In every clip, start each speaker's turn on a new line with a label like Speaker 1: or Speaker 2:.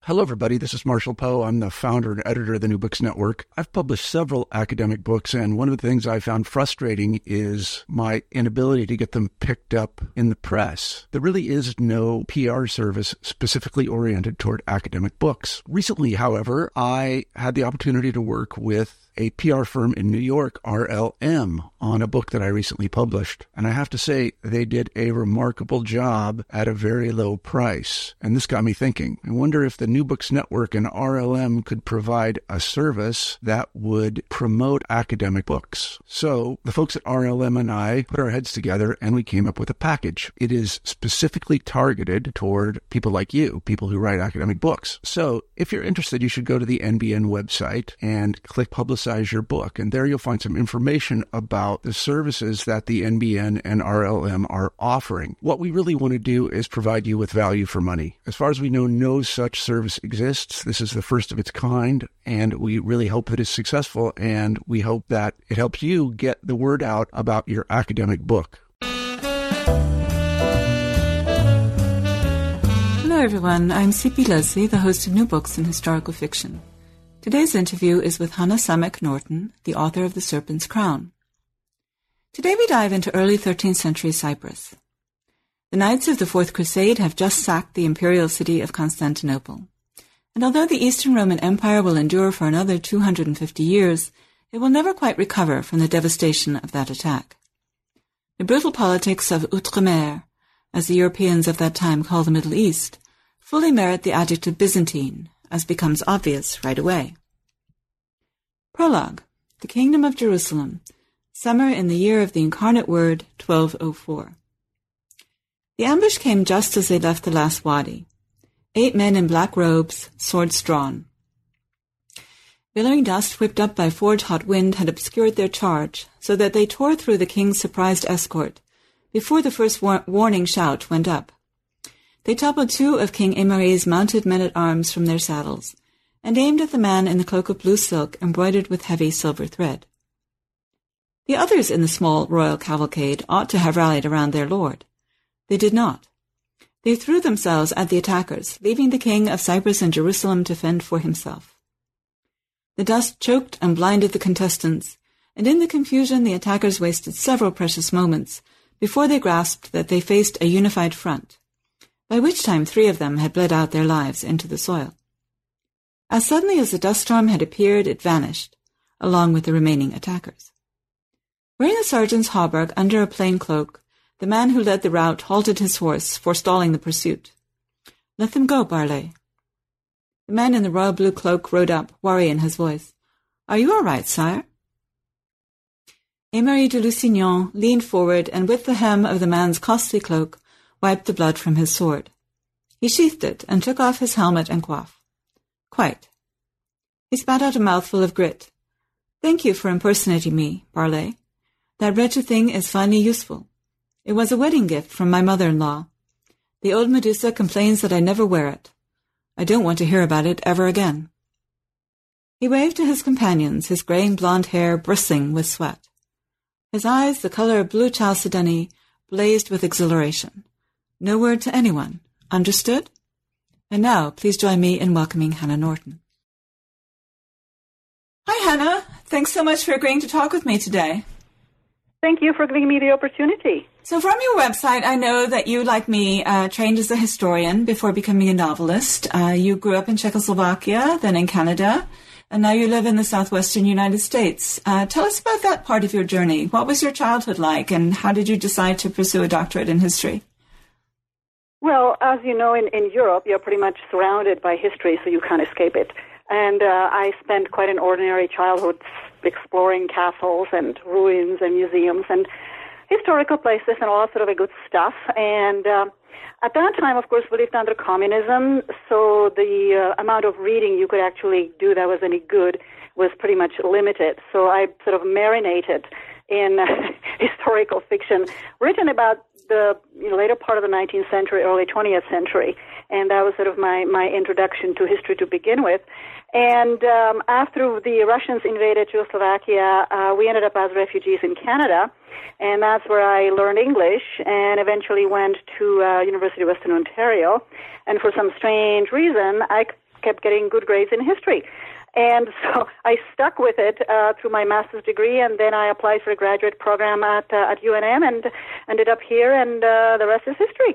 Speaker 1: Hello, everybody. This is Marshall Poe. I'm the founder and editor of the New Books Network. I've published several academic books, and one of the things I found frustrating is my inability to get them picked up in the press. There really is no PR service specifically oriented toward academic books. Recently, however, I had the opportunity to work with a PR firm in New York, RLM, on a book that I recently published. And I have to say, they did a remarkable job at a very low price. And this got me thinking. I wonder if the New Books Network and RLM could provide a service that would promote academic books. So the folks at RLM and I put our heads together and we came up with a package. It is specifically targeted toward people like you, people who write academic books. So if you're interested, you should go to the NBN website and click Publicize Your Book. And there you'll find some information about the services that the NBN and RLM are offering. What we really want to do is provide you with value for money. As far as we know, no such service exists. This is the first of its kind, and we really hope that it's successful, and we hope that it helps you get the word out about your academic book.
Speaker 2: Hello, everyone. I'm C.P. Leslie, the host of New Books in Historical Fiction. Today's interview is with Hannah Samek Norton, the author of The Serpent's Crown. Today we dive into early 13th century Cyprus. The Knights of the Fourth Crusade have just sacked the imperial city of Constantinople. And although the Eastern Roman Empire will endure for another 250 years, it will never quite recover from the devastation of that attack. The brutal politics of Outremer, as the Europeans of that time call the Middle East, fully merit the adjective Byzantine, as becomes obvious right away. Prologue. The Kingdom of Jerusalem. Summer in the year of the Incarnate Word, 1204. The ambush came just as they left the last wadi. 8 men in black robes, swords drawn. Billowing dust whipped up by forge-hot wind had obscured their charge, so that they tore through the king's surprised escort before the first warning shout went up. They toppled 2 of King Emery's mounted men-at-arms from their saddles, and aimed at the man in the cloak of blue silk embroidered with heavy silver thread. The others in the small royal cavalcade ought to have rallied around their lord. They did not. They threw themselves at the attackers, leaving the king of Cyprus and Jerusalem to fend for himself. The dust choked and blinded the contestants, and in the confusion the attackers wasted several precious moments before they grasped that they faced a unified front, by which time 3 of them had bled out their lives into the soil. As suddenly as the dust storm had appeared, it vanished, along with the remaining attackers. Wearing a sergeant's hauberk under a plain cloak, the man who led the rout halted his horse, forestalling the pursuit. "Let them go, Barley." The man in the royal blue cloak rode up, worry in his voice. "Are you all right, sire?" Emery de Lusignan leaned forward and with the hem of the man's costly cloak wiped the blood from his sword. He sheathed it and took off his helmet and coif. "Quite." He spat out a mouthful of grit. "Thank you for impersonating me, Barley. That wretched thing is finely useful. It was a wedding gift from my mother-in-law. The old Medusa complains that I never wear it. I don't want to hear about it ever again." He waved to his companions, his graying blonde hair bristling with sweat. His eyes, the color of blue chalcedony, blazed with exhilaration. No word to anyone. Understood? And now, please join me in welcoming Hannah Norton. Hi, Hannah. Thanks so much for agreeing to talk with me today.
Speaker 3: Thank you for giving me the opportunity.
Speaker 2: So from your website, I know that you, like me, trained as a historian before becoming a novelist. You grew up in Czechoslovakia, then in Canada, and now you live in the southwestern United States. Tell us about that part of your journey. What was your childhood like, and how did you decide to pursue a doctorate in history?
Speaker 3: Well, as you know, in Europe, you're pretty much surrounded by history, so you can't escape it. And I spent quite an ordinary childhood exploring castles and ruins and museums and historical places and all that sort of a good stuff. And at that time, of course, we lived under communism, so the amount of reading you could actually do that was any good was pretty much limited. So I sort of marinated in historical fiction written about the later part of the 19th century, early 20th century. And that was sort of my introduction to history to begin with. And after the Russians invaded Czechoslovakia, we ended up as refugees in Canada, and that's where I learned English and eventually went to University of Western Ontario. And for some strange reason, I kept getting good grades in history. And so I stuck with it through my master's degree, and then I applied for a graduate program at UNM and ended up here, and the rest is history.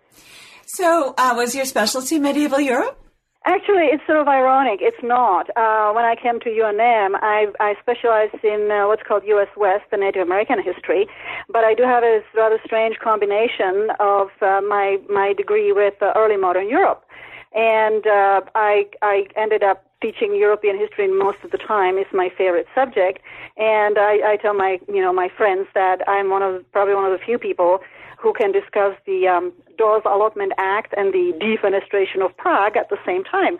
Speaker 2: So was your specialty medieval Europe?
Speaker 3: Actually, it's sort of ironic. It's not. When I came to UNM, I specialized in what's called U.S. West, the Native American history, but I do have a rather strange combination of my degree with early modern Europe. And I ended up teaching European history most of the time. It's my favorite subject. And I tell my friends that I'm probably one of the few people who can discuss the Dawes Allotment Act and the defenestration of Prague at the same time.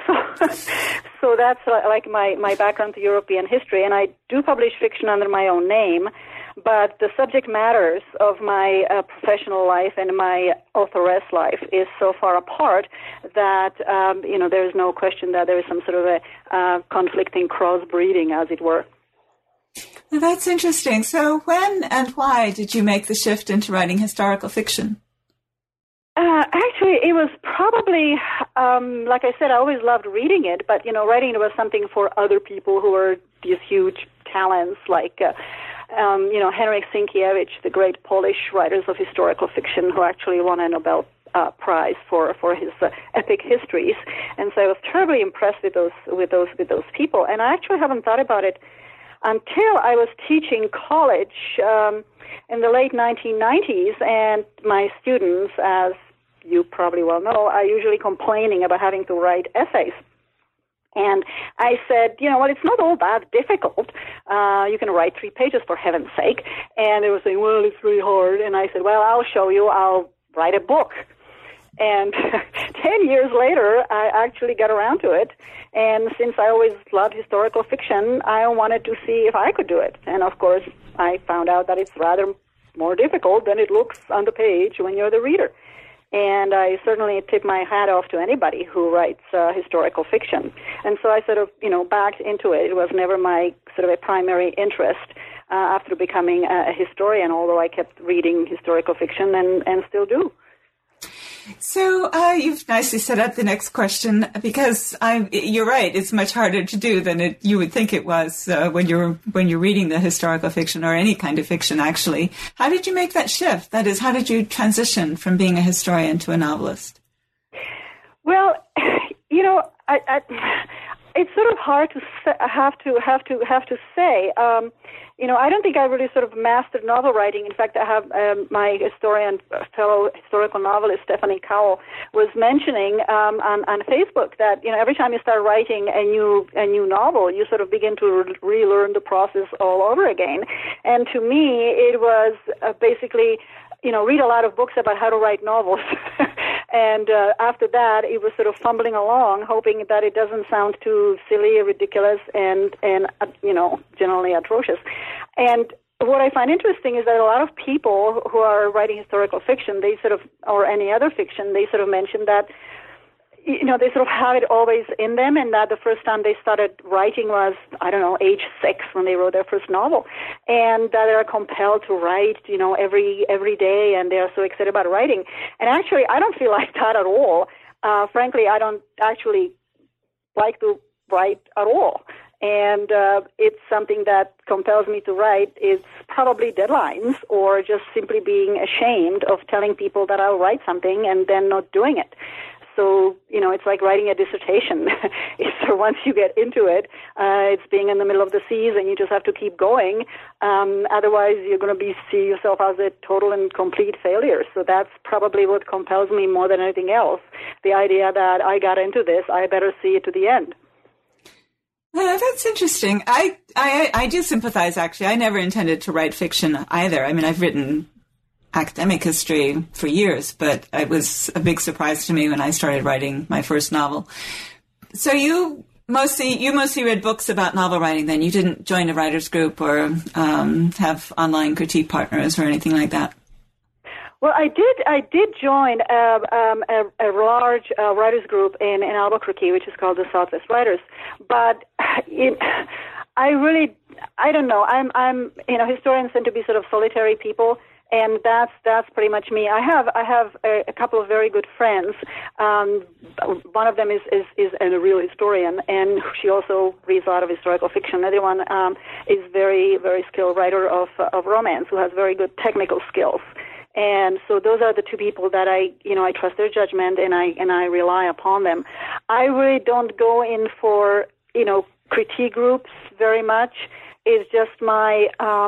Speaker 3: So that's like my background to European history. And I do publish fiction under my own name, but the subject matters of my professional life and my authoress life is so far apart that, there is no question that there is some sort of a conflicting crossbreeding, as it were.
Speaker 2: Well, that's interesting. So when and why did you make the shift into writing historical fiction?
Speaker 3: Actually, it was probably, like I said, I always loved reading it, but, writing it was something for other people who were these huge talents like, Henryk Sienkiewicz, the great Polish writers of historical fiction who actually won a Nobel Prize for his epic histories. And so I was terribly impressed with those people. And I actually haven't thought about it until I was teaching college in the late 1990s, and my students, as you probably well know, are usually complaining about having to write essays. And I said, it's not all that difficult. You can write 3 pages, for heaven's sake. And they were saying, well, it's really hard. And I said, well, I'll show you. I'll write a book. And 10 years later, I actually got around to it. And since I always loved historical fiction, I wanted to see if I could do it. And, of course, I found out that it's rather more difficult than it looks on the page when you're the reader. And I certainly tip my hat off to anybody who writes historical fiction. And so I sort of, backed into it. It was never my sort of a primary interest after becoming a historian, although I kept reading historical fiction and still do.
Speaker 2: So you've nicely set up the next question, because you're right. It's much harder to do than you would think it was when you're reading the historical fiction or any kind of fiction. Actually, how did you make that shift? That is, how did you transition from being a historian to a novelist? Well, it's sort of hard to have to say. I don't think I really sort of mastered novel writing. In fact, I have my fellow historical novelist Stephanie Cowell was mentioning on Facebook that every time you start writing a new novel, you sort of begin to relearn the process all over again. And to me, it was basically read a lot of books about how to write novels. And after that, it was sort of fumbling along, hoping that it doesn't sound too silly or ridiculous and generally atrocious. And what I find interesting is that a lot of people who are writing historical fiction, or any other fiction, they sort of mention that they sort of have it always in them, and that the first time they started writing was, age 6 when they wrote their first novel, and that they're compelled to write, every day, and they're so excited about writing. And actually, I don't feel like that at all. Frankly, I don't actually like to write at all. And it's something that compels me to write. It's probably deadlines or just simply being ashamed of telling people that I'll write something and then not doing it. So, it's like writing a dissertation. So once you get into it, it's being in the middle of the seas and you just have to keep going. Otherwise, you're going to see yourself as a total and complete failure. So that's probably what compels me more than anything else. The idea that I got into this, I better see it to the end. That's interesting. I do sympathize, actually. I never intended to write fiction either. I mean, I've written academic history for years, but it was a big surprise to me when I started writing my first novel. So you mostly read books about novel writing then? You didn't join a writer's group or have online critique partners or anything like that?
Speaker 3: Well, I did join a large writers group in Albuquerque, which is called the Southwest Writers. But I don't know. Historians tend to be sort of solitary people, And that's pretty much me. I have a couple of very good friends. One of them is a real historian, and she also reads a lot of historical fiction. The other one is very, very skilled writer of romance, who has very good technical skills. And so those are the two people that I trust their judgment, and I rely upon them. I really don't go in for, critique groups very much. It's just my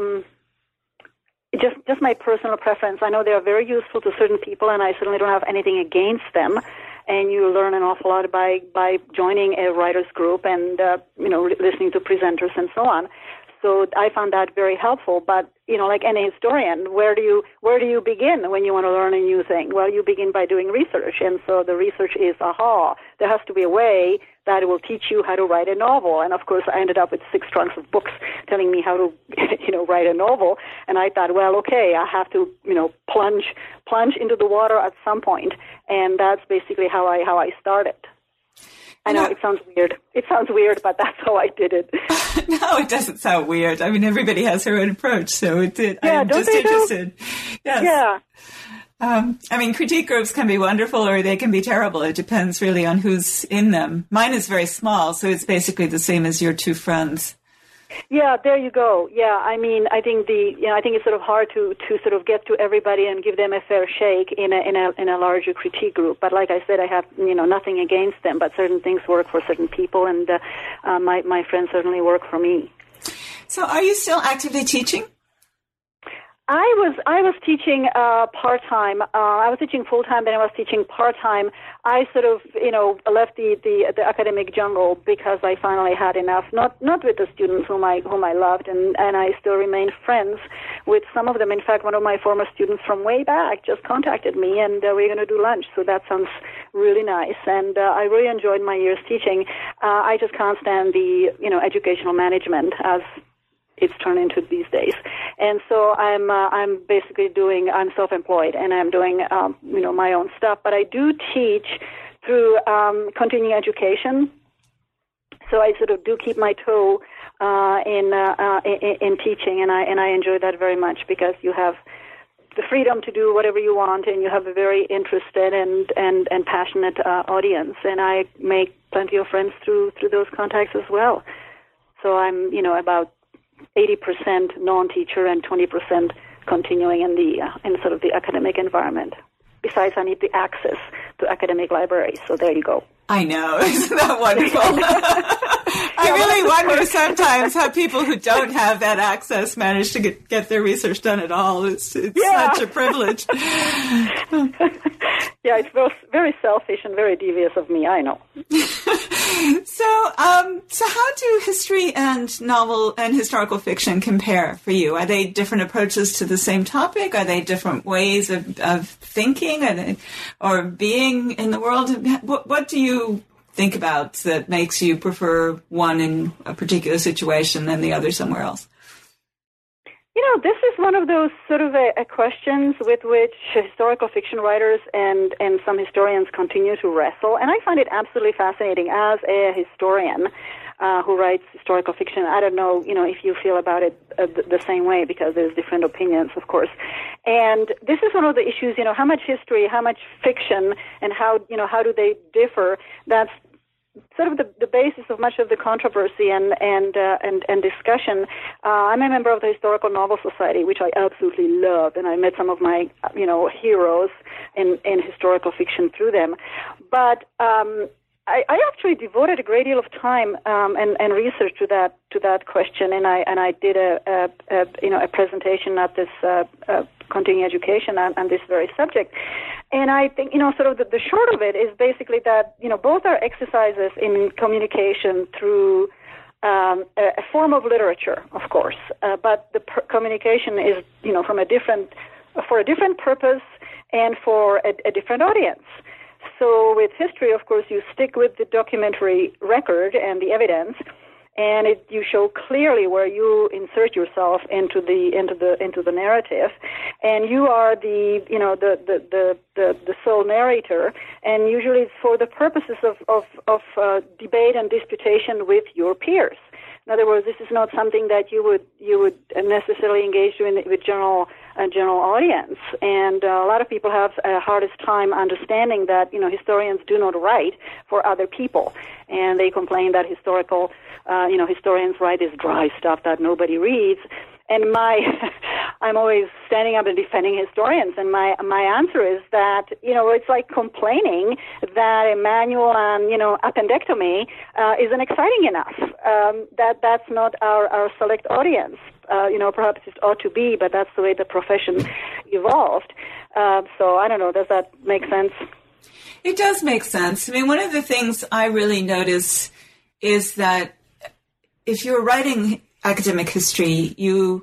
Speaker 3: just my personal preference. I know they are very useful to certain people, and I certainly don't have anything against them. And you learn an awful lot by joining a writers group and listening to presenters and so on. So I found that very helpful. But like any historian, where do you begin when you want to learn a new thing? Well, you begin by doing research, and so the research is there has to be a way that will teach you how to write a novel. And of course, I ended up with 6 trunks of books telling me how to write a novel. And I thought, well, okay, I have to plunge into the water at some point, and that's basically how I started. I know it sounds weird. It sounds weird, but that's how I did it.
Speaker 2: No, it doesn't sound weird. I mean, everybody has their own approach, so it did.
Speaker 3: Yeah,
Speaker 2: I'm just interested. Yes.
Speaker 3: Yeah.
Speaker 2: I mean, critique groups can be wonderful or they can be terrible. It depends really on who's in them. Mine is very small, so it's basically the same as your 2 friends.
Speaker 3: Yeah, there you go. Yeah, I mean, I think it's sort of hard to sort of get to everybody and give them a fair shake in a larger critique group. But like I said, I have nothing against them, but certain things work for certain people, and my friends certainly work for me.
Speaker 2: So, are you still actively teaching?
Speaker 3: I was teaching part-time. I was teaching full-time, then I was teaching part-time. I sort of, left the academic jungle because I finally had enough. Not with the students whom I loved, and I still remain friends with some of them. In fact, one of my former students from way back just contacted me, and we're going to do lunch. So that sounds really nice, and I really enjoyed my years teaching. I just can't stand the educational management as it's turned into these days. And so I'm basically I'm self-employed, and I'm doing, my own stuff. But I do teach through continuing education. So I sort of do keep my toe in teaching, and I enjoy that very much because you have the freedom to do whatever you want, and you have a very interested and passionate audience. And I make plenty of friends through those contacts as well. So I'm, about 80% non-teacher and 20% continuing in sort of the academic environment. Besides, I need the access to academic libraries, so there you go.
Speaker 2: I know. Isn't that wonderful? I really wonder sometimes how people who don't have that access manage to get their research done at all. It's such a privilege.
Speaker 3: Yeah, it's very selfish and very devious of me, I know.
Speaker 2: So how do history and novel and historical fiction compare for you? Are they different approaches to the same topic? Are they different ways of thinking or being in the world? What do you think about that makes you prefer one in a particular situation and the other somewhere else?
Speaker 3: This is one of those sort of questions with which historical fiction writers and some historians continue to wrestle, and I find it absolutely fascinating as a historian who writes historical fiction. I don't know, if you feel about it the same way, because there's different opinions, of course. And this is one of the issues, how much history, how much fiction, and how do they differ? That's sort of the basis of much of the controversy and discussion. I'm a member of the Historical Novel Society, which I absolutely love, and I met some of my heroes in historical fiction through them. But I actually devoted a great deal of time and research to that question, and I did a presentation at this continuing education on this very subject. And I think, sort of the short of it is basically that, both are exercises in communication through a form of literature, of course, but the communication is, for a different purpose and for a different audience. So with history, of course, you stick with the documentary record and the evidence, and you show clearly where you insert yourself into the narrative, and you are the sole narrator, and usually it's for the purposes of debate and disputation with your peers. In other words, this is not something that you would necessarily engage with general audience. And a lot of people have a hardest time understanding that, historians do not write for other people. And they complain that historians write this dry stuff that nobody reads. And I'm always standing up and defending historians, and my answer is that, it's like complaining that a manual on, appendectomy isn't exciting enough. That's not our select audience. Perhaps it ought to be, but that's the way the profession evolved. So I don't know, does that make sense?
Speaker 2: It does make sense. I mean, one of the things I really notice is that if you're writing academic history, you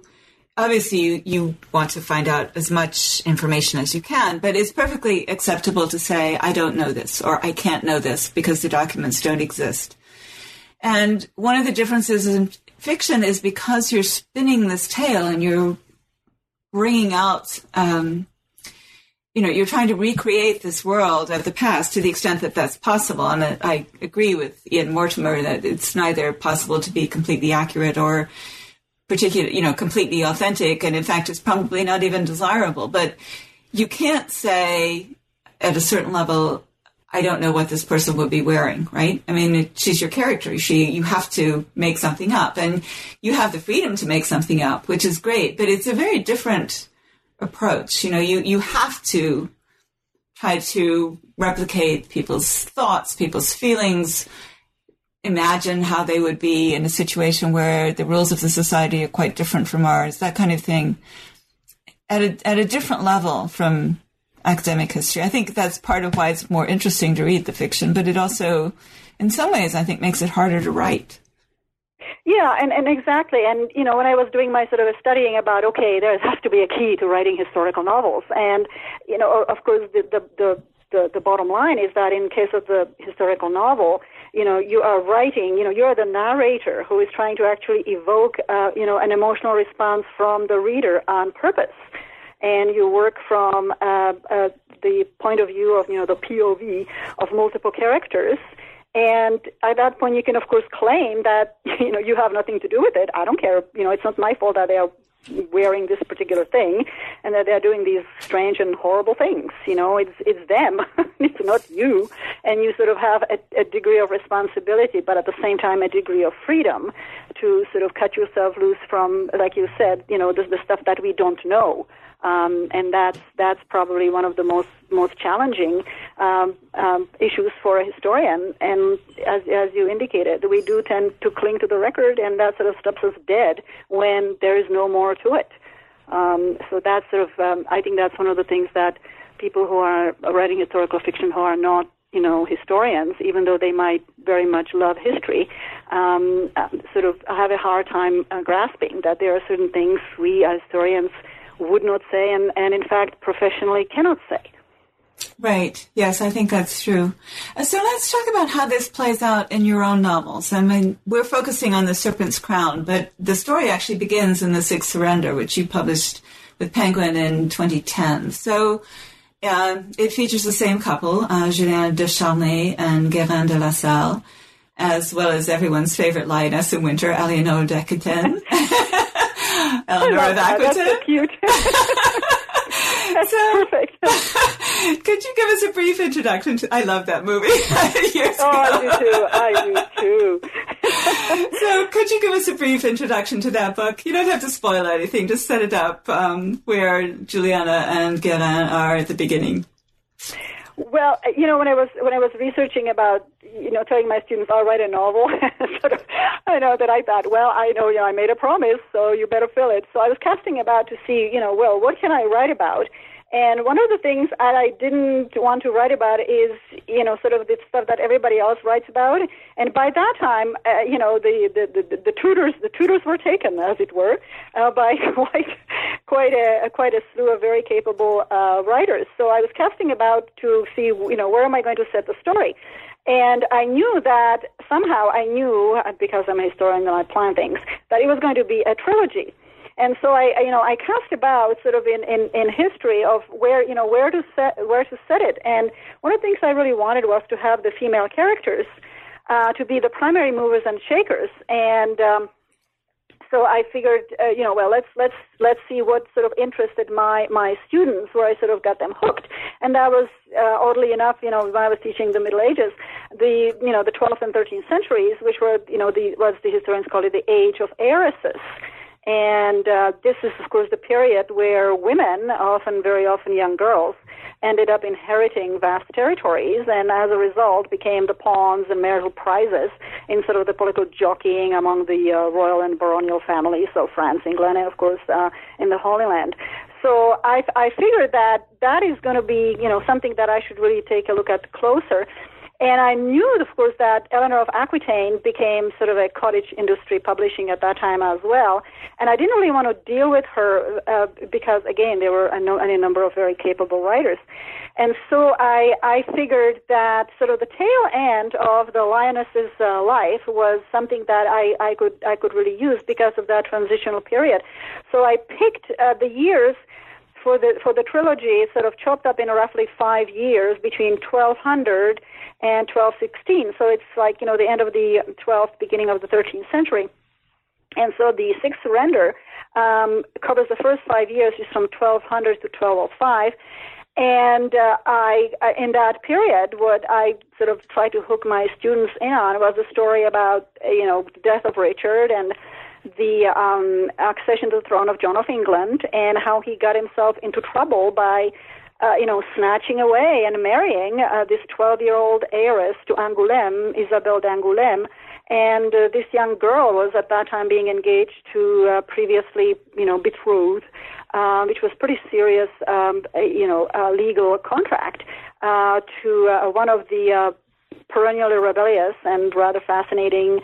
Speaker 2: want to find out as much information as you can, but it's perfectly acceptable to say, I don't know this, or I can't know this because the documents don't exist. And one of the differences in fiction is because you're spinning this tale and you're bringing out, you're trying to recreate this world of the past to the extent that that's possible. And I agree with Ian Mortimer that it's neither possible to be completely accurate or completely authentic. And in fact, it's probably not even desirable. But you can't say at a certain level, I don't know what this person would be wearing, right? I mean, she's your character. You have to make something up, and you have the freedom to make something up, which is great. But it's a very different approach. You have to try to replicate people's thoughts, people's feelings, imagine how they would be in a situation where the rules of the society are quite different from ours, that kind of thing, at a different level from academic history. I think that's part of why it's more interesting to read the fiction, but it also, in some ways, I think makes it harder to write.
Speaker 3: Yeah, and exactly. And, when I was doing my sort of studying about, okay, there has to be a key to writing historical novels. And, of course, the bottom line is that in case of the historical novel, you are writing, you're the narrator who is trying to actually evoke, an emotional response from the reader on purpose. And you work from the point of view of, the POV of multiple characters. And at that point, you can, of course, claim that, you have nothing to do with it. I don't care. It's not my fault that they are wearing this particular thing and that they're doing these strange and horrible things. It's them. It's not you. And you sort of have a degree of responsibility, but at the same time, a degree of freedom to sort of cut yourself loose from, like you said, the stuff that we don't know. And that's probably one of the most challenging issues for a historian. And as you indicated, we do tend to cling to the record, and that sort of stops us dead when there is no more to it. So that's sort of, I think that's one of the things that people who are writing historical fiction who are not, historians, even though they might very much love history, sort of have a hard time grasping that there are certain things we as historians would not say and in fact professionally cannot say.
Speaker 2: Right. Yes, I think that's true. So let's talk about how this plays out in your own novels. I mean, we're focusing on The Serpent's Crown, but the story actually begins in The Sixth Surrender, which you published with Penguin in 2010. So it features the same couple, Julien de Charnay and Guérin de la Salle, as well as everyone's favorite lioness in winter, Aliénor d'Aquitaine. Eleanor of Aquitaine.
Speaker 3: That's so cute. That's perfect.
Speaker 2: Could you give us a brief introduction to... I love that movie.
Speaker 3: I do too.
Speaker 2: So could you give us a brief introduction to that book? You don't have to spoil anything. Just set it up where Juliana and Guérin are at the beginning.
Speaker 3: Well, when I was researching about, telling my students I'll write a novel, I know that I thought, well, I made a promise, so you better fill it. So I was casting about to see, what can I write about? And one of the things that I didn't want to write about is, sort of the stuff that everybody else writes about. And by that time, the tutors were taken, as it were, by quite a slew of very capable writers. So I was casting about to see, where am I going to set the story? And I knew that somehow because I'm a historian and I plan things, that it was going to be a trilogy. And so I cast about sort of in history of where to set it. And one of the things I really wanted was to have the female characters to be the primary movers and shakers. And so I figured, let's see what sort of interested my students, where I sort of got them hooked. And that was, oddly enough, when I was teaching the Middle Ages, the 12th and 13th centuries, which were, what the historians call it the age of heiresses. And this is, of course, the period where women, very often young girls, ended up inheriting vast territories, and as a result became the pawns and marital prizes in sort of the political jockeying among the royal and baronial families, so France, England, and of course in the Holy Land. So I figured that is going to be, something that I should really take a look at closer. And I knew, of course, that Eleanor of Aquitaine became sort of a cottage industry publishing at that time as well. And I didn't really want to deal with her because, again, there were any number of very capable writers. And so I figured that sort of the tail end of the lioness's life was something that I could really use because of that transitional period. So I picked the years for the trilogy, sort of chopped up in roughly 5 years between 1200 and 1216. So it's like, the end of the 12th, beginning of the 13th century. And so the Sixth Surrender covers the first 5 years, just from 1200 to 1205. And I in that period, what I sort of tried to hook my students in on was a story about, the death of Richard and the accession to the throne of John of England, and how he got himself into trouble by snatching away and marrying this 12-year-old heiress to Angoulême, Isabelle d'Angoulême. And this young girl was at that time being engaged to previously, betrothed, which was pretty serious, legal contract to one of the perennially rebellious and rather fascinating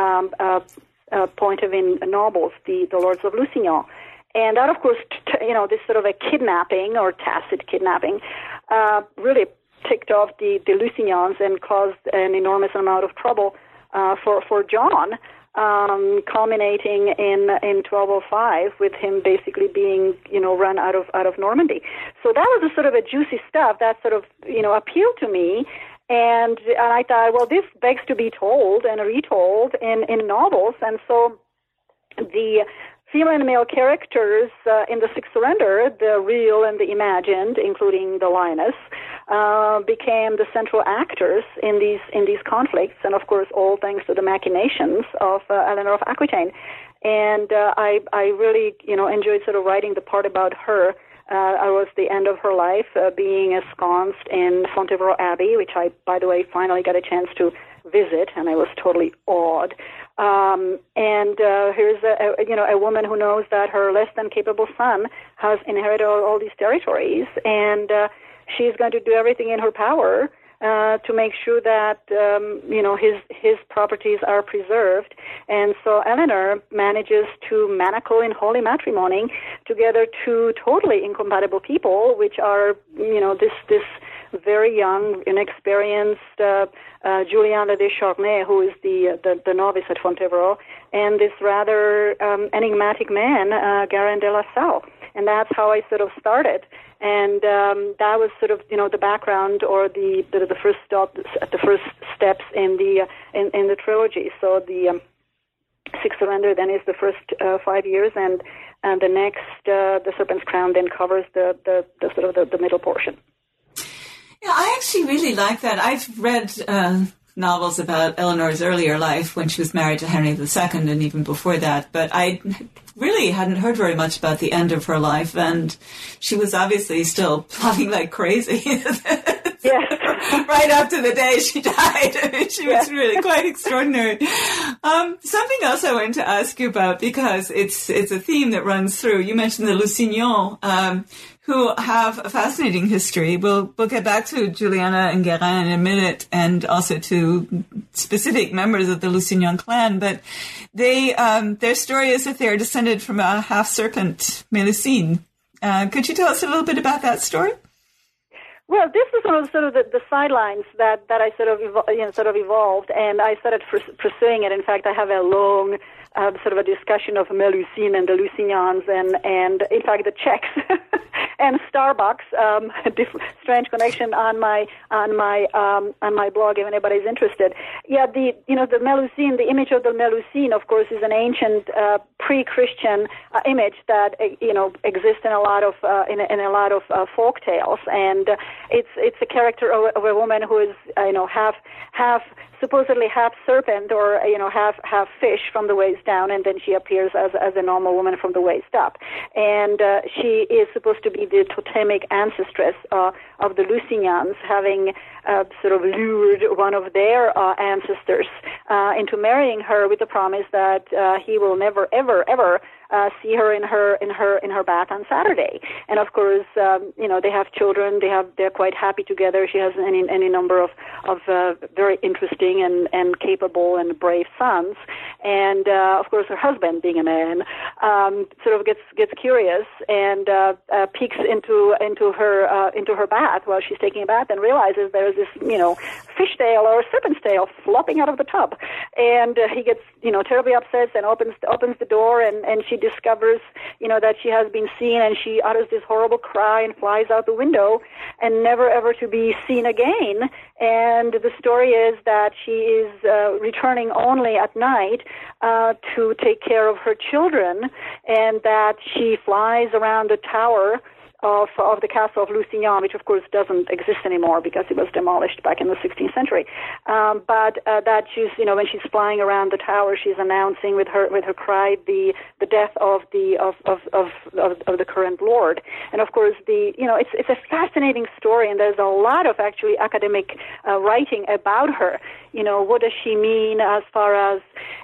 Speaker 3: point of view novels, the Lords of Lusignan. And that, of course, this sort of a kidnapping or tacit kidnapping really ticked off the Lusignans and caused an enormous amount of trouble for John, culminating in 1205 with him basically being, run out of Normandy. So that was a sort of a juicy stuff that sort of, appealed to me. And I thought, well, this begs to be told and retold in novels. And so the female and male characters in the Sixth Surrender, the real and the imagined, including the lioness, became the central actors in these conflicts, and of course, all thanks to the machinations of Eleanor of Aquitaine. And I really, enjoyed sort of writing the part about her. I was the end of her life, being ensconced in Fontevraud Abbey, which I, by the way, finally got a chance to visit, and I was totally awed. Here's a woman who knows that her less than capable son has inherited all these territories, and she's going to do everything in her power to make sure that his properties are preserved. And so Eleanor manages to manacle in holy matrimony together two totally incompatible people, which are this very young, inexperienced Julien Le Descharnay, who is the novice at Fontevraud, and this rather enigmatic man, Garin de la Salle. And that's how I sort of started. And that was sort of the background or the first steps in the trilogy. So the Sixth Surrender then is the first 5 years, and the next the Serpent's Crown then covers the sort of the middle portion.
Speaker 2: Yeah, I actually really like that. I've read novels about Eleanor's earlier life when she was married to Henry II and even before that, but I really hadn't heard very much about the end of her life, and she was obviously still plotting like crazy.
Speaker 3: Yes.
Speaker 2: Right after the day she died. I mean, she was really quite extraordinary. Something else I wanted to ask you about, because it's a theme that runs through. You mentioned the Lusignans, who have a fascinating history. We'll get back to Juliana and Guérin in a minute, and also to specific members of the Lusignan clan. But their story is that they are descended from a half-serpent, Mélusine. Could you tell us a little bit about that story?
Speaker 3: Well, this was one of the sidelines that I sort of evolved, and I started pursuing it. In fact, I have a long sort of a discussion of Mélusine and the Lusignans, and in fact the Czechs and Starbucks. Strange connection on my blog if anybody's interested. Yeah, the Melusine, the image of the Melusine, of course, is an ancient pre-Christian image that exists in a lot of folk tales, and it's a character of a woman who is supposedly half serpent or half fish from the waist down, and then she appears as a normal woman from the waist up, and she is supposed to be the totemic ancestress of the Lusignans, having sort of lured one of their ancestors into marrying her with the promise that he will never ever see her in her bath on Saturday. And of course, they have children. They're quite happy together. She has any number of very interesting and capable and brave sons. And of course, her husband, being a man, sort of gets curious and peeks into her bath while she's taking a bath and realizes there's this fish tail or serpent's tail flopping out of the tub. And he gets terribly upset and opens the door, and she discovers that she has been seen, and she utters this horrible cry and flies out the window and never ever to be seen again. And the story is that she is returning only at night to take care of her children, and that she flies around the tower of the castle of Lusignan, which of course doesn't exist anymore because it was demolished back in the 16th century. But that she's, when she's flying around the tower, she's announcing with her cry the death of the current lord. And of course, it's a fascinating story, and there's a lot of actually academic writing about her. What does she mean as far as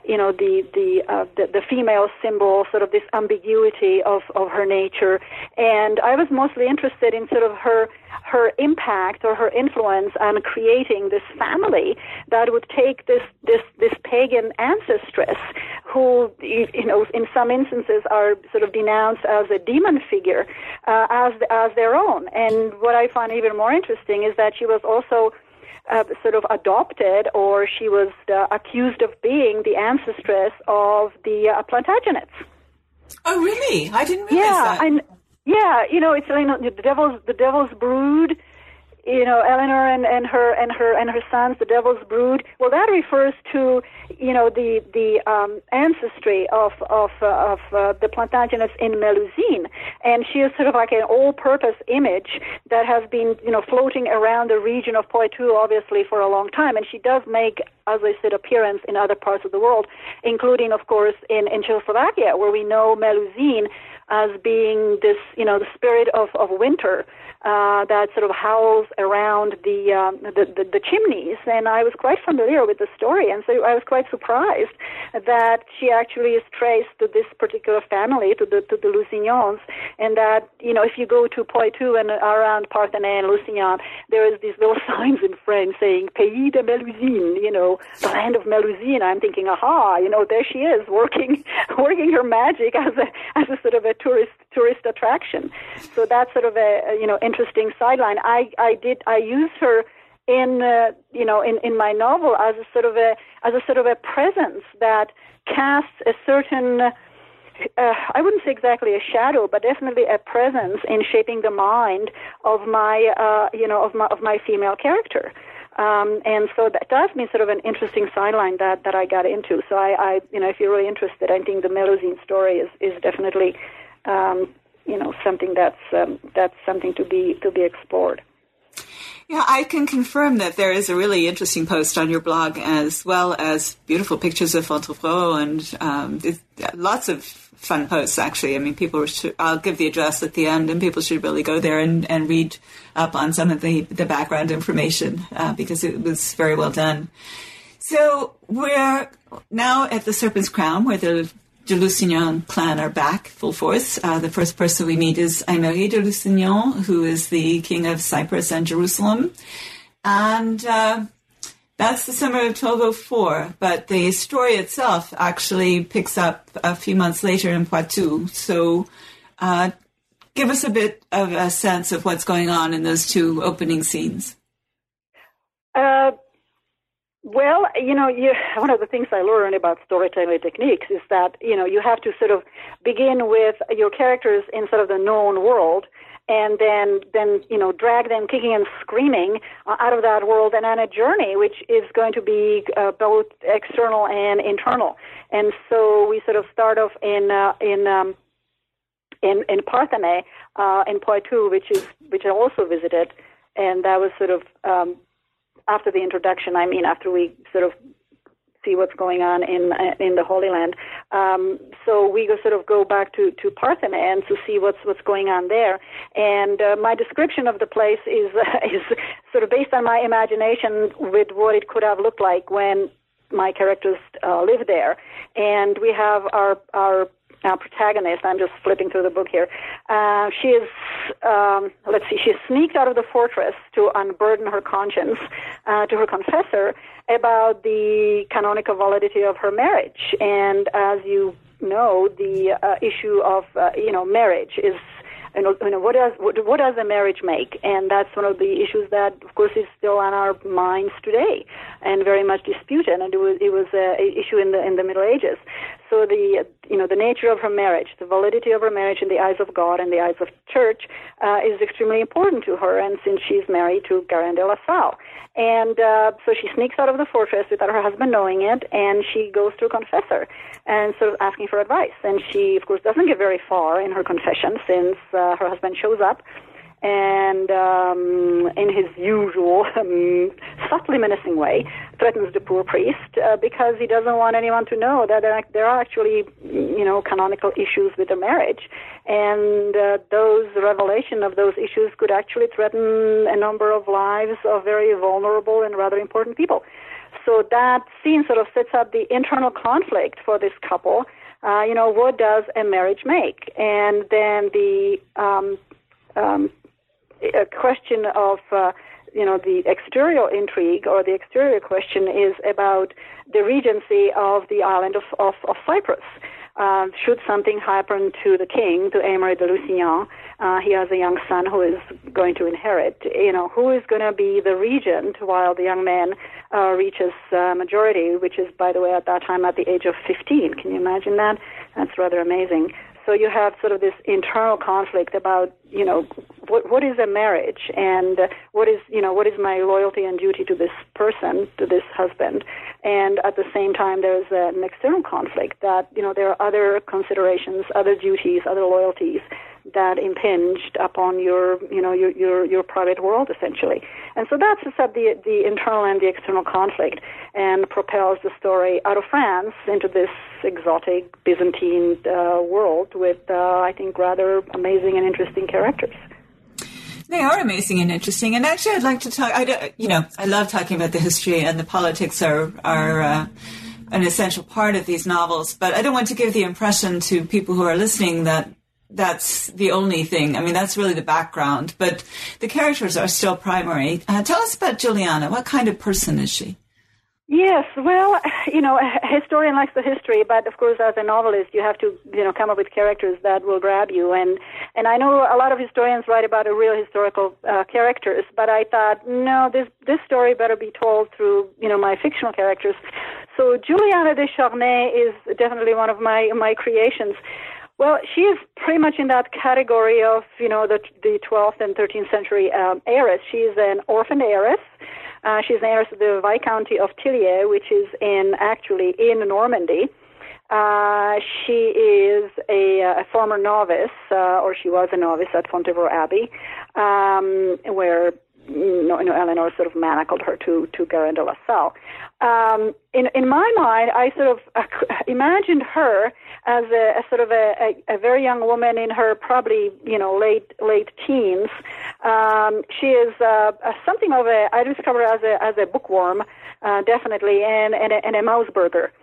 Speaker 3: the female symbol, sort of this ambiguity of her nature. And I was mostly interested in sort of her impact or her influence on creating this family that would take this pagan ancestress, who in some instances are sort of denounced as a demon figure, as their own. And what I find even more interesting is that she was also sort of adopted, or she was accused of being the ancestress of the Plantagenets.
Speaker 2: Oh, really? I didn't realize that. It's the Devil's Brood. Eleanor and her sons, the Devil's Brood. Well, that refers to the ancestry of the Plantagenets in Melusine, and she is sort of like an all-purpose image that has been floating around the region of Poitou, obviously, for a long time. And she does make, as I said, appearance in other parts of the world, including, of course, in Czechoslovakia, where we know Melusine as being this, the spirit of winter that sort of howls around the chimneys. And I was quite familiar with the story, and so I was quite surprised that she actually is traced to this particular family, to the Lusignans, and that, if you go to Poitou and around Parthenay and Lusignan, there is these little signs in French saying Pays de Melusine, the land of Melusine. I'm thinking, aha, there she is working her magic as a sort of a tourist attraction. So that's sort of a interesting sideline. I used her in my novel as a sort of a presence that casts a certain I wouldn't say exactly a shadow, but definitely a presence in shaping the mind of my of my female character. And so that does mean sort of an interesting sideline that I got into. So I if you're really interested, I think the Melusine story is definitely something that's something to be explored. Yeah, I can confirm that there is a really interesting post on your blog, as well as beautiful pictures of Fontevraud and lots of fun posts, actually. I mean, I'll give the address at the end, and people should really go there and read up on some of the background information because it was very well done. So we're now at the Serpent's Crown, where the de Lusignan clan are back full force. The first person we meet is Aymeries de Lusignan, who is the king of Cyprus and Jerusalem. And that's the summer of 1204. But the story itself actually picks up a few months later in Poitou. So give us a bit of a sense of what's going on in those two opening scenes.
Speaker 3: Well, one of the things I learned about storytelling techniques is that, you have to sort of begin with your characters in sort of the known world and then drag them kicking and screaming out of that world and on a journey which is going to be both external and internal. And so we sort of start off in Parthene, in Poitou, which I also visited, and that was sort of after the introduction. I mean, after we sort of see what's going on in the Holy Land. So we go back to Parthene and to see what's going on there. And my description of the place is sort of based on my imagination with what it could have looked like when my characters lived there. And we have our protagonist. I'm just flipping through the book here. She is, she sneaked out of the fortress to unburden her conscience to her confessor about the canonical validity of her marriage. And as you know, the issue of marriage is, what does a marriage make? And that's one of the issues that, of course, is still on our minds today and very much disputed. And it was an issue in the Middle Ages. So the nature of her marriage, the validity of her marriage in the eyes of God and the eyes of Church is extremely important to her. And since she's married to Garin de la Salle, and so she sneaks out of the fortress without her husband knowing it, and she goes to a confessor and sort of asking for advice. And she, of course, doesn't get very far in her confession since her husband shows up and in his usual subtly menacing way threatens the poor priest because he doesn't want anyone to know that there are actually canonical issues with the marriage, and those revelation of those issues could actually threaten a number of lives of very vulnerable and rather important people. So that scene sort of sets up the internal conflict for this couple. What does a marriage make? And then the a question of the exterior intrigue or the exterior question is about the regency of the island of Cyprus. Should something happen to the king, to Aymer de Lusignan, he has a young son who is going to inherit. Who is going to be the regent while the young man reaches majority, which is, by the way, at that time at the age of 15. Can you imagine that? That's rather amazing. So you have sort of this internal conflict about, what is a marriage, and what is my loyalty and duty to this person, to this husband. And at the same time, there's an external conflict that, there are other considerations, other duties, other loyalties that impinged upon your private world, essentially. And so that sets up the internal and the external conflict and propels the story out of France into this exotic Byzantine world with, I think, rather amazing and interesting characters.
Speaker 2: They are amazing and interesting. And actually, I'd like to talk, I love talking about the history, and the politics are an essential part of these novels. But I don't want to give the impression to people who are listening that that's the only thing. I mean, that's really the background, but the characters are still primary. Tell us about Juliana. What kind of person is she?
Speaker 3: Yes, well, a historian likes the history, but of course, as a novelist, you have to, come up with characters that will grab you. And I know a lot of historians write about a real historical characters, but I thought, no, this story better be told through, my fictional characters. So Juliana de Charnay is definitely one of my creations. Well, she is pretty much in that category of, the 12th and 13th century heiress. She is an orphaned heiress. She's an heiress of the Viscounty of Tillier, which is in Normandy. She is a former novice, or she was a novice at Fontevraud Abbey, where Eleanor sort of manacled her to Garin de la Salle. In my mind, I sort of imagined her as a sort of a very young woman in her probably late teens. She is something of I discovered as a bookworm, definitely, and a mouse burger.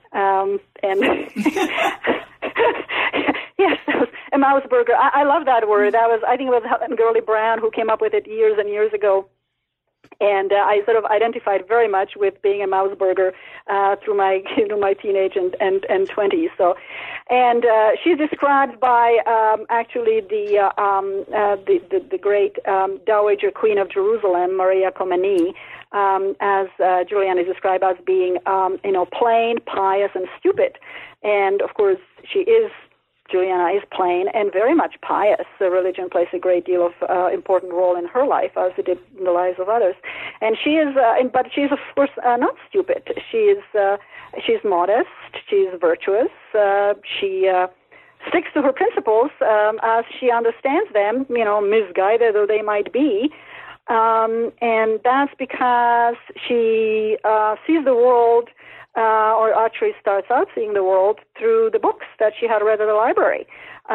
Speaker 3: Yes, a mouse burger. I love that word. I think it was Helen Gurley Brown who came up with it years and years ago. And I sort of identified very much with being a mouse burger through my teenage and 20s. So, and she's described by actually the great Dowager Queen of Jerusalem, Maria Komeni, as Juliana is described as being plain, pious, and stupid. And of course, she is Juliana is plain and very much pious. So religion plays a great deal of important role in her life, as it did in the lives of others. And she is, but she's of course not stupid. She's modest. She's virtuous. She sticks to her principles as she understands them. Misguided though they might be. And that's because she sees the world, or actually starts out seeing the world through the books that she had read at the library.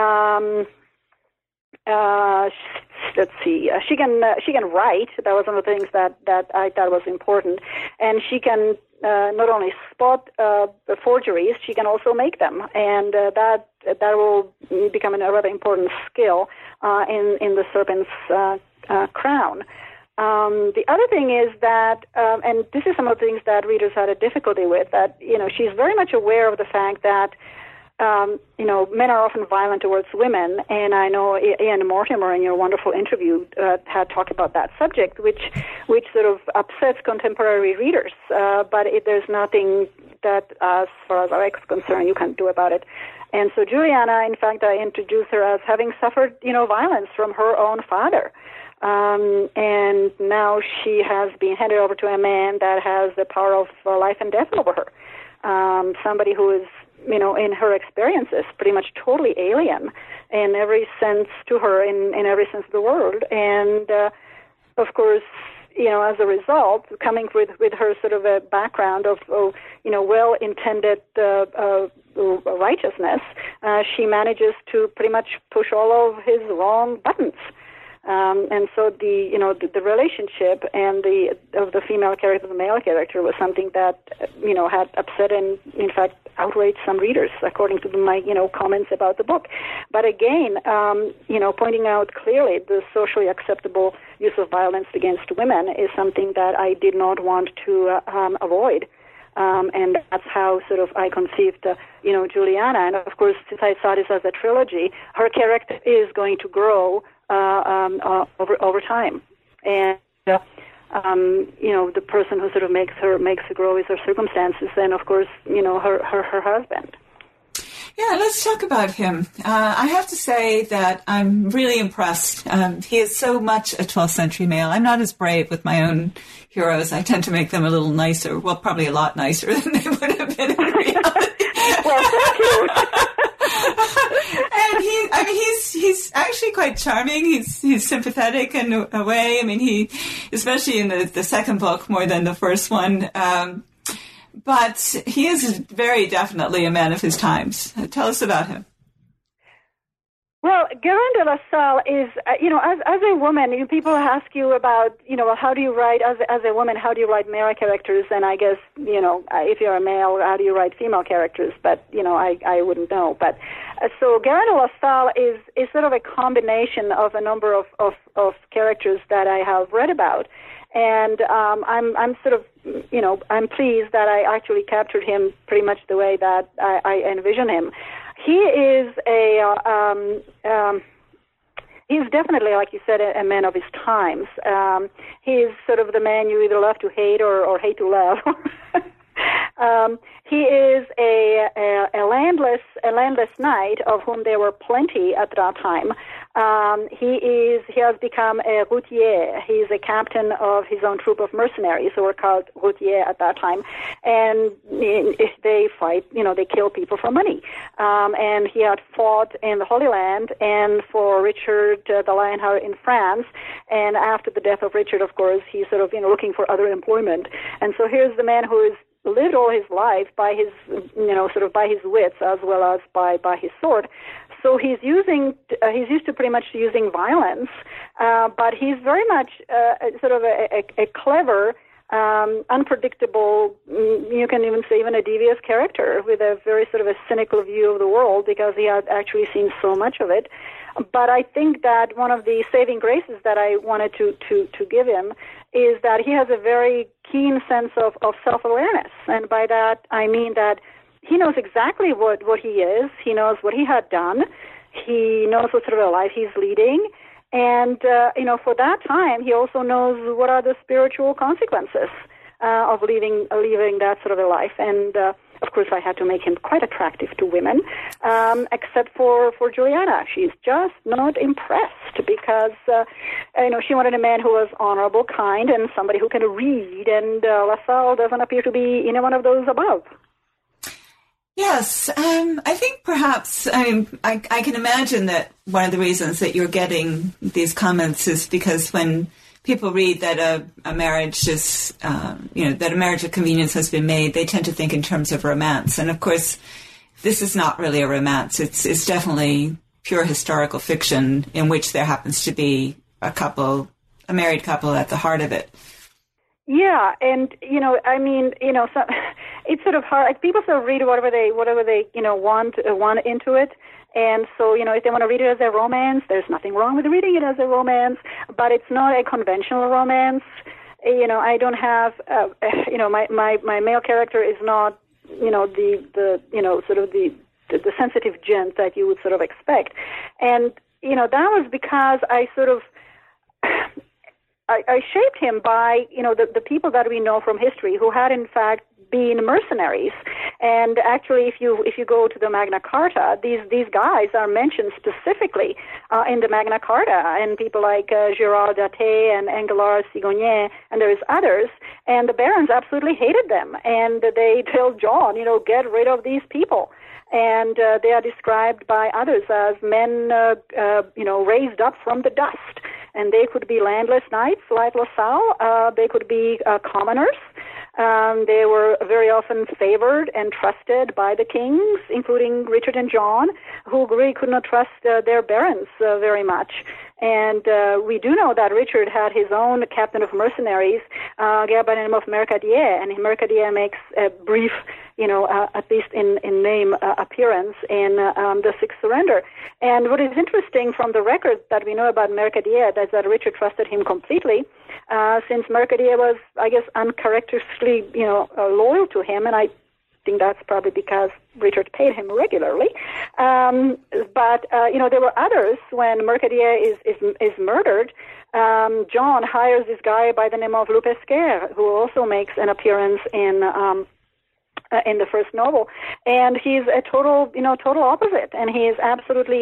Speaker 3: Let's see. She can write. That was one of the things that I thought was important. And she can not only spot the forgeries, she can also make them, and that will become a rather important skill in the Serpent's Crown. The other thing is that, and this is some of the things that readers had a difficulty with, that, she's very much aware of the fact that, men are often violent towards women, and I know Ian Mortimer in your wonderful interview had talked about that subject, which sort of upsets contemporary readers, but there's nothing that, as far as I'm concerned, you can do about it. And so Juliana, in fact, I introduced her as having suffered, violence from her own father. And now she has been handed over to a man that has the power of life and death over her. Somebody who is, in her experiences, pretty much totally alien in every sense to her, in every sense of the word. And, of course, as a result, coming with her sort of a background of, well-intended righteousness, she manages to pretty much push all of his wrong buttons. And so the relationship and of the female character and the male character was something that, had upset and, in fact, outraged some readers, according to my, comments about the book. But again, pointing out clearly the socially acceptable use of violence against women is something that I did not want to avoid. And that's how sort of I conceived, Juliana. And of course, since I saw this as a trilogy, her character is going to grow over time. And the person who sort of makes her grow is her circumstances, and of course, her husband.
Speaker 2: Yeah, let's talk about him. I have to say that I'm really impressed. He is so much a 12th century male. I'm not as brave with my own heroes. I tend to make them a little nicer, well, probably a lot nicer than they would have been in reality.
Speaker 3: Well, thank you.
Speaker 2: And he's actually quite charming. He's sympathetic in a way. I mean, he, especially in the second book more than the first one, but he is very definitely a man of his times. Tell us about him.
Speaker 3: Well, Guérin de la Salle is, as a woman, people ask you about, how do you write, as a woman, how do you write male characters? And I guess, if you're a male, how do you write female characters? But, I wouldn't know. But so Guérin de la Salle is sort of a combination of a number of characters that I have read about. And I'm sort of, I'm pleased that I actually captured him pretty much the way that I envision him. He is he's definitely, like you said, a man of his times. He's sort of the man you either love to hate or hate to love. He is a landless knight, of whom there were plenty at that time. He has become a routier. He's a captain of his own troop of mercenaries who were called routiers at that time. And if they fight, they kill people for money. And he had fought in the Holy Land and for Richard the Lionheart in France. And after the death of Richard, of course, he's sort of, looking for other employment. And so here's the man who is lived all his life by his, sort of by his wits as well as by his sword. So he's used to pretty much using violence, but he's very much sort of a clever, unpredictable, you can even say even a devious character with a very sort of a cynical view of the world because he had actually seen so much of it. But I think that one of the saving graces that I wanted to give him is that he has a very keen sense of self-awareness. And by that, I mean that he knows exactly what he is. He knows what he had done. He knows what sort of a life he's leading. And, for that time, he also knows what are the spiritual consequences of leaving that sort of a life. And of course, I had to make him quite attractive to women, except for Juliana. She's just not impressed because, she wanted a man who was honorable, kind, and somebody who can read, and LaSalle doesn't appear to be any one of those above.
Speaker 2: Yes, I think perhaps, I can imagine that one of the reasons that you're getting these comments is because when people read that a marriage is, that a marriage of convenience has been made, they tend to think in terms of romance. And of course, this is not really a romance. It's definitely pure historical fiction in which there happens to be a married couple at the heart of it.
Speaker 3: Yeah, and so it's sort of hard. People sort of read whatever they want into it, and so if they want to read it as a romance, there's nothing wrong with reading it as a romance, but it's not a conventional romance. I don't have my male character is not the sensitive gent that you would sort of expect, and that was because I sort of. I shaped him by, the people that we know from history who had in fact been mercenaries. And actually, if you go to the Magna Carta, these guys are mentioned specifically in the Magna Carta, and people like Gérard d'Athée and Engelard Sigonier, and there's others. And the barons absolutely hated them, and they told John, get rid of these people. And they are described by others as men, raised up from the dust. And they could be landless knights like LaSalle. They could be commoners. They were very often favored and trusted by the kings, including Richard and John, who really could not trust their barons very much. And we do know that Richard had his own captain of mercenaries, a guy by the name of Mercadier, and Mercadier makes a brief, at least in name, appearance in the Sixth Surrender. And what is interesting from the record that we know about Mercadier is that Richard trusted him completely, since Mercadier was, I guess, uncharacteristically, loyal to him, and I think that's probably because Richard paid him regularly. But there were others. When Mercadier is murdered, John hires this guy by the name of Lupesquer, who also makes an appearance in the first novel, and he's a total opposite, and he is absolutely,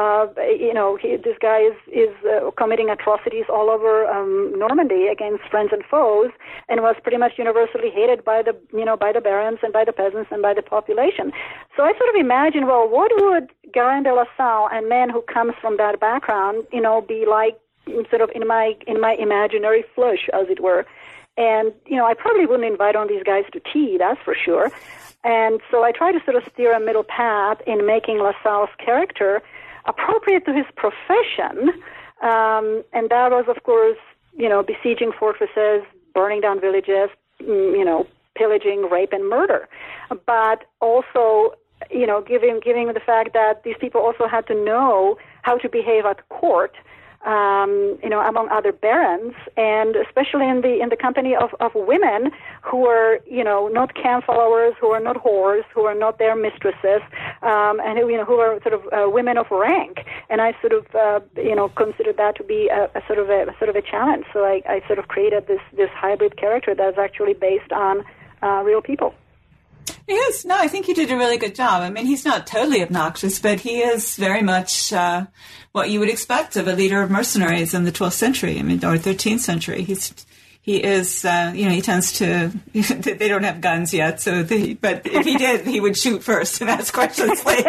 Speaker 3: this guy is committing atrocities all over Normandy against friends and foes, and was pretty much universally hated by the barons and by the peasants and by the population. So I sort of imagine, well, what would Garin de La Salle, a man who comes from that background, be like, sort of in my imaginary flesh, as it were. And, I probably wouldn't invite on these guys to tea, that's for sure. And so I try to sort of steer a middle path in making LaSalle's character appropriate to his profession. And that was, of course, besieging fortresses, burning down villages, pillaging, rape, and murder. But also, giving the fact that these people also had to know how to behave at court, among other barons, and especially in the company of women who are, not camp followers, who are not whores, who are not their mistresses, and who are sort of women of rank. And I sort of, considered that to be a sort of a challenge. So I sort of created this hybrid character that's actually based on real people.
Speaker 2: Yes, no, I think you did a really good job. I mean, he's not totally obnoxious, but he is very much what you would expect of a leader of mercenaries in the 12th century, or 13th century. He is, he tends to, they don't have guns yet, but if he did, he would shoot first and ask questions later.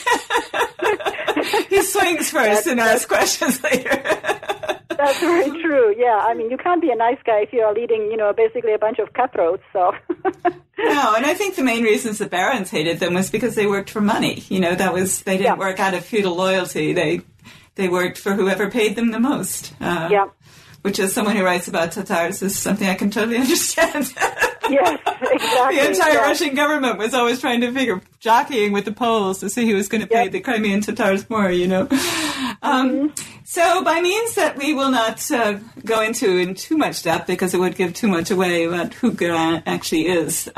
Speaker 2: He swings first and asks questions later.
Speaker 3: That's very true. Yeah, I mean, you can't be a nice guy if you are leading, basically a bunch of cutthroats. So.
Speaker 2: No, and I think the main reasons the barons hated them was because they worked for money. They didn't work out of feudal loyalty. They worked for whoever paid them the most. Which, as someone who writes about Tatars, is something I can totally understand.
Speaker 3: Yes, exactly.
Speaker 2: The entire Russian government was always trying to figure, jockeying with the Poles to see who was going to pay the Crimean Tatars more, So by means that we will not go into in too much depth, because it would give too much away about who Garin actually is,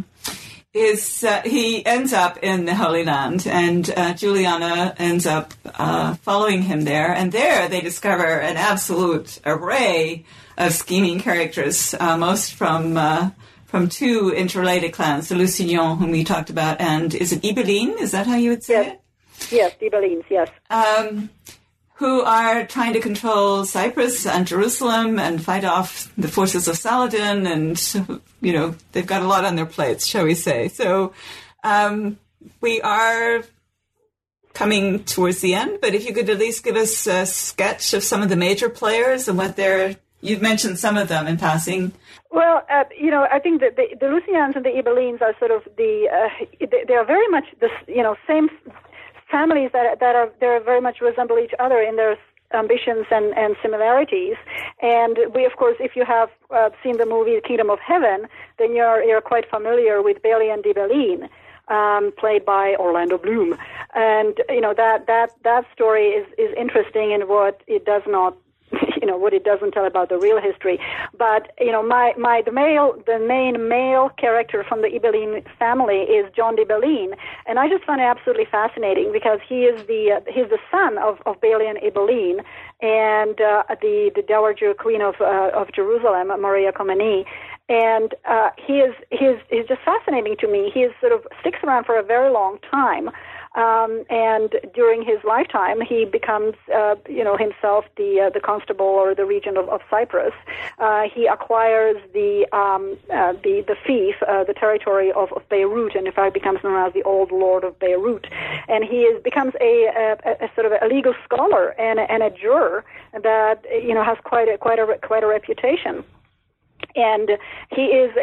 Speaker 2: he ends up in the Holy Land, and Juliana ends up following him there, and there they discover an absolute array of scheming characters, most from from two interrelated clans, the Lusignan, whom we talked about, and is it Ibelline? Is that how you would say it?
Speaker 3: Yes, Ibellines, yes.
Speaker 2: Who are trying to control Cyprus and Jerusalem and fight off the forces of Saladin, and, you know, they've got a lot on their plates, shall we say. So we are coming towards the end, but if you could at least give us a sketch of some of the major players and what they're... You've mentioned some of them in passing.
Speaker 3: Well, you know, I think that the Lusignans and the Ibellines are sort of they are very much the, you know, same families that are very much resemble each other in their ambitions and similarities. And we, of course, if you have seen the movie Kingdom of Heaven, then you're quite familiar with Balian d'Ibelline, played by Orlando Bloom. And you know that story is interesting in what it does not. You know, what it doesn't tell about the real history. But, you know, the main male character from the Ibelline family is John d'Ibelline. And I just find it absolutely fascinating because he's the son of Balian Ibelline and the Dowager Queen of Jerusalem, Maria Komnene. And he's just fascinating to me. He is sort of sticks around for a very long time. And during his lifetime, he becomes, himself the constable or the regent of Cyprus. He acquires the fief, the territory of Beirut, and in fact becomes known as the Old Lord of Beirut. And he becomes a sort of a legal scholar and a juror that has quite a reputation. And he is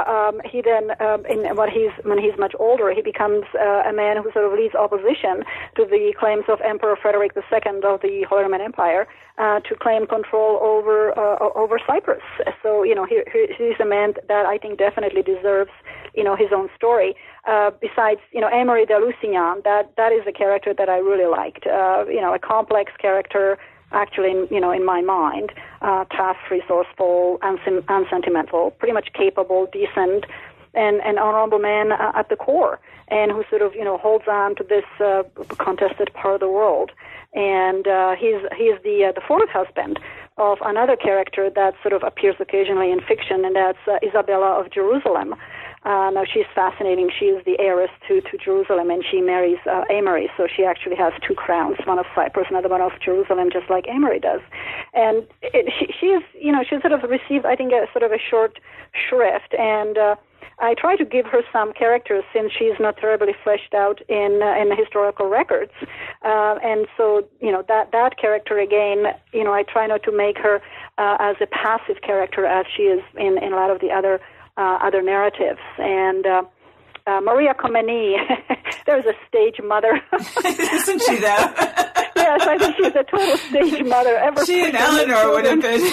Speaker 3: when he's much older, he becomes a man who sort of leads opposition to the claims of Emperor Frederick II of the Holy Roman Empire to claim control over Cyprus. So, he's a man that I think definitely deserves, his own story. Besides, Aimory de Lusignan, that is a character that I really liked. A complex character, actually, in my mind, tough, resourceful, unsentimental, pretty much capable, decent, and an honorable man at the core, and who sort of, holds on to this contested part of the world. And he's the fourth husband of another character that sort of appears occasionally in fiction, and that's Isabella of Jerusalem. Now, she's fascinating. She is the heiress to Jerusalem, and she marries Aimory, so she actually has two crowns, one of Cyprus, another one of Jerusalem, just like Aimory does. And she's sort of received, I think, a sort of a short shrift, and I try to give her some characters since she's not terribly fleshed out in the historical records. And so, that character, again, I try not to make her as a passive character as she is in a lot of the other narratives. And Maria Komnene, there's a stage mother.
Speaker 2: Isn't she, though?
Speaker 3: Yes, I think she's a total stage mother.
Speaker 2: She and Eleanor would have been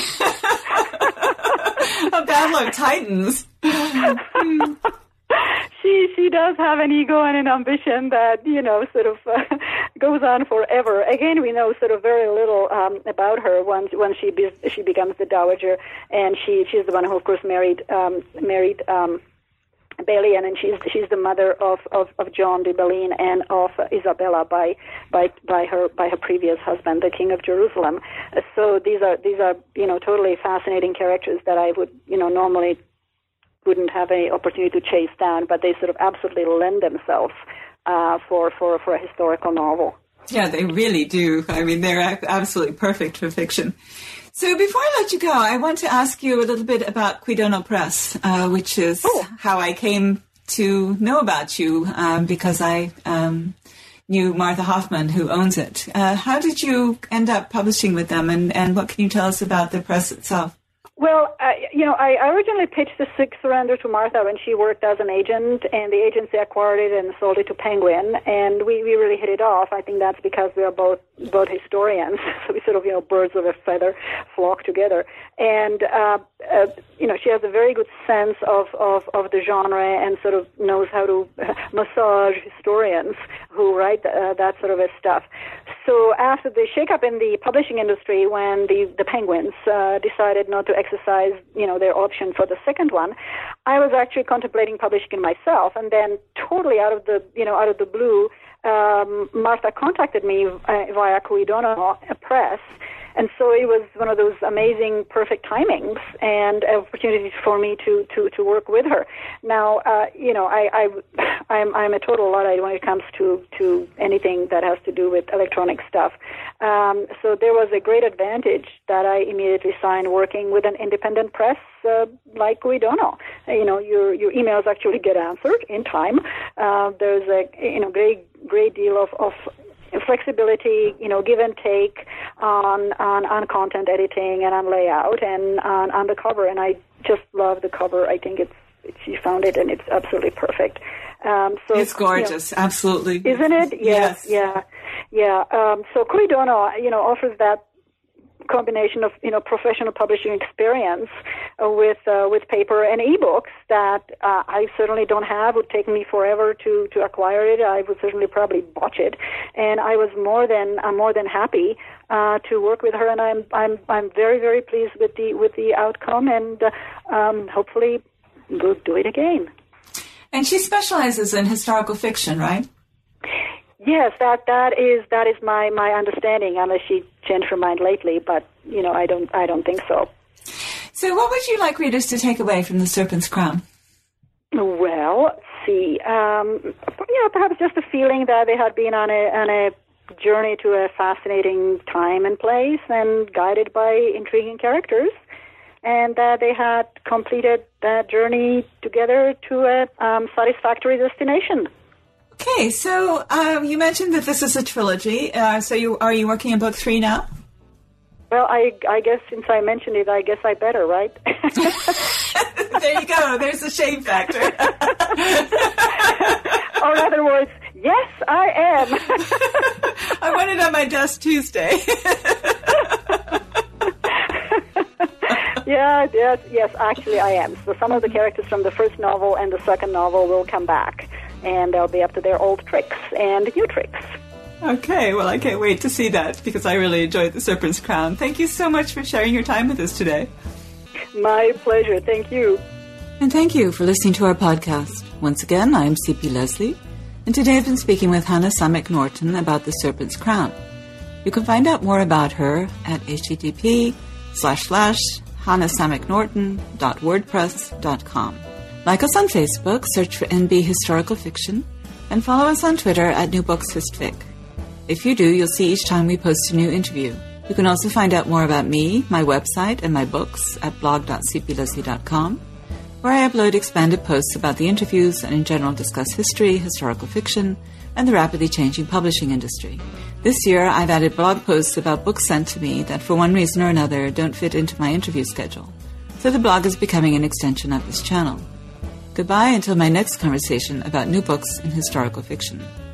Speaker 2: a battle of titans.
Speaker 3: She does have an ego and an ambition that, sort of goes on forever. Again, we know sort of very little about her once she becomes the dowager, and she's the one who, of course, married Balian, and she's the mother of John d'Ibelline and of Isabella by her previous husband, the King of Jerusalem. So these are totally fascinating characters that I would normally wouldn't have any opportunity to chase down, but they sort of absolutely lend themselves for a historical novel.
Speaker 2: Yeah, they really do. I mean, they're absolutely perfect for fiction. So before I let you go, I want to ask you a little bit about Qui Dono Press, which is how I came to know about you, because I knew Martha Hoffman, who owns it. How did you end up publishing with them, and what can you tell us about the press itself?
Speaker 3: Well, I originally pitched the Sixth Surrender to Martha when she worked as an agent, and the agency acquired it and sold it to Penguin, and we really hit it off. I think that's because we are both historians, so we sort of, birds of a feather flock together. And, she has a very good sense of the genre and sort of knows how to massage historians who write that sort of stuff. So after the shakeup in the publishing industry, when the Penguins decided not to exercise, their option for the second one, I was actually contemplating publishing it myself, and then totally out of the blue, Martha contacted me via Qui Dono Press And so it was one of those amazing, perfect timings and opportunities for me to work with her. Now, I'm a total Luddite when it comes to anything that has to do with electronic stuff. So there was a great advantage that I immediately signed working with an independent press like Guidono. Your emails actually get answered in time. There's a great deal of flexibility, give and take on content editing and on layout and on the cover. And I just love the cover. I think she found it and it's absolutely perfect. So
Speaker 2: it's gorgeous, absolutely.
Speaker 3: Isn't it? Yes. Yeah. So Guidono, offers that combination of professional publishing experience with paper and ebooks that I certainly don't have. It would take me forever to acquire it. I would certainly probably botch it, and I'm more than happy to work with her. And I'm very, very pleased with the outcome, and hopefully we'll do it again.
Speaker 2: And she specializes in historical fiction, right?
Speaker 3: Yes, that is my understanding, unless she changed her mind lately, but I don't think so.
Speaker 2: So what would you like readers to take away from The Serpent's Crown?
Speaker 3: Well, let's see. Perhaps just a feeling that they had been on a journey to a fascinating time and place and guided by intriguing characters, and that they had completed that journey together to a satisfactory destination.
Speaker 2: Okay, so you mentioned that this is a trilogy. So are you working on book 3 now?
Speaker 3: Well, I guess since I mentioned it, I guess I better, right?
Speaker 2: There you go. There's the shame factor.
Speaker 3: Or in other words, yes, I am.
Speaker 2: I want it on my desk Tuesday.
Speaker 3: Yes, actually I am. So some of the characters from the first novel and the second novel will come back, and they'll be up to their old tricks and new tricks.
Speaker 2: Okay, well, I can't wait to see that because I really enjoyed The Serpent's Crown. Thank you so much for sharing your time with us today.
Speaker 3: My pleasure. Thank you.
Speaker 2: And thank you for listening to our podcast. Once again, I'm C.P. Leslie, and today I've been speaking with Hannah Samek Norton about The Serpent's Crown. You can find out more about her at http://hannahsameknorton.wordpress.com. Like us on Facebook, search for NB Historical Fiction, and follow us on Twitter at New Books Histfic. If you do, you'll see each time we post a new interview. You can also find out more about me, my website, and my books at blog.cpleslie.com, where I upload expanded posts about the interviews and in general discuss history, historical fiction, and the rapidly changing publishing industry. This year, I've added blog posts about books sent to me that for one reason or another don't fit into my interview schedule. So the blog is becoming an extension of this channel. Goodbye until my next conversation about new books in historical fiction.